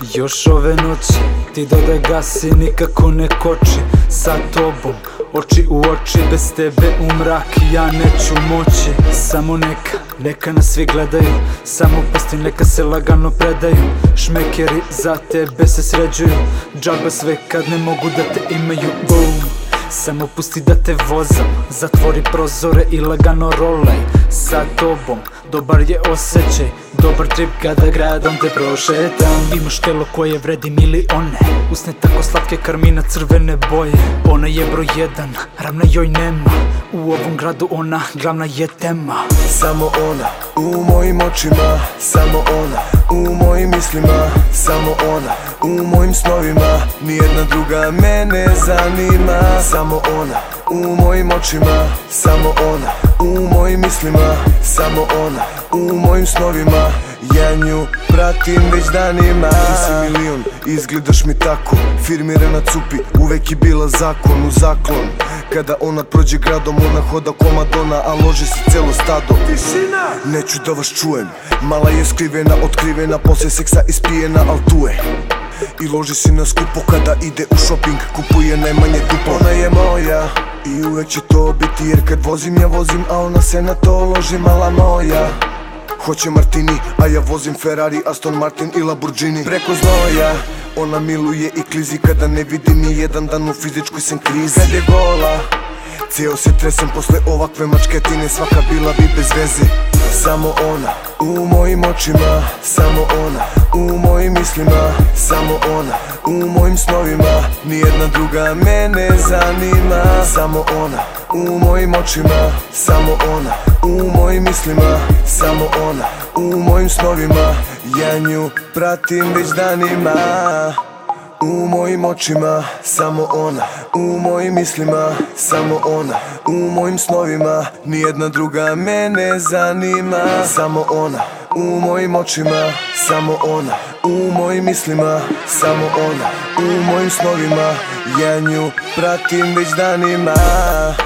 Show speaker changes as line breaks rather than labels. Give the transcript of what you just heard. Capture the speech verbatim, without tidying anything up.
Još ove noći ti dodaj gas i nikako ne koči. Sa tobom, oči u oči, bez tebe u mrak ja neću moći. Samo neka, neka nas svi gledaju, samo pusti neka se lagano predaju. Šmekeri za tebe se sređuju, džaba sve kad ne mogu da te imaju. Boom. Samo pusti da te vozam, zatvori prozore i lagano rolaj. Sa tobom, dobar je osjećaj, dobar trip kada gradom te prošetam. Imaš telo koje vredi milione, usne tako slatke karmina crvene boje. Ona je broj jedan, ravna joj nema, u ovom gradu ona glavna je tema.
Samo ona, u mojim očima, samo ona, u mojim mislima, samo ona, u mojim snovima, nijedna druga me ne zanima. Samo ona, u mojim očima, samo ona, u mojim mislima, samo ona, u mojim snovima, ja nju pratim već danima. Ti si milion, izgledaš mi tako, firmirana cupi, uvek je bila zakon u zaklon. Kada ona prođe gradom, ona hoda ko Madonna, a loži se celo stado. Tišina! Neću da vas čujem, mala je skrivena, otkrivena, posle seksa ispijena, al tu je. I loži se na skupo kada ide u shopping, kupuje najmanje duplo. Ona je moja i uvek će to biti, jer kad vozim ja vozim, a ona se na to loži, mala moja. Hoće Martini, a ja vozim Ferrari, Aston Martin i Lamborghini. Preko znoja, ona miluje i klizi kada ne vidi ni jedan dan u fizičkoj sam krizi. Kad je gola, cijel se tresem posle ovakve mačketine, svaka bila bi bez veze. Samo ona, u mojim očima, samo ona, u mojim mislima, samo ona, u mojim snovima, nijedna druga me ne zanima. Samo ona, u mojim očima, samo ona, u mojim mislima, samo ona, u mojim snovima, ja nju pratim već danima. U mojim očima, samo ona, u mojim mislima, samo ona, u mojim snovima, nijedna druga me ne zanima. Samo ona, u mojim očima, samo ona, u mojim mislima, samo ona, u mojim snovima, ja nju pratim već danima.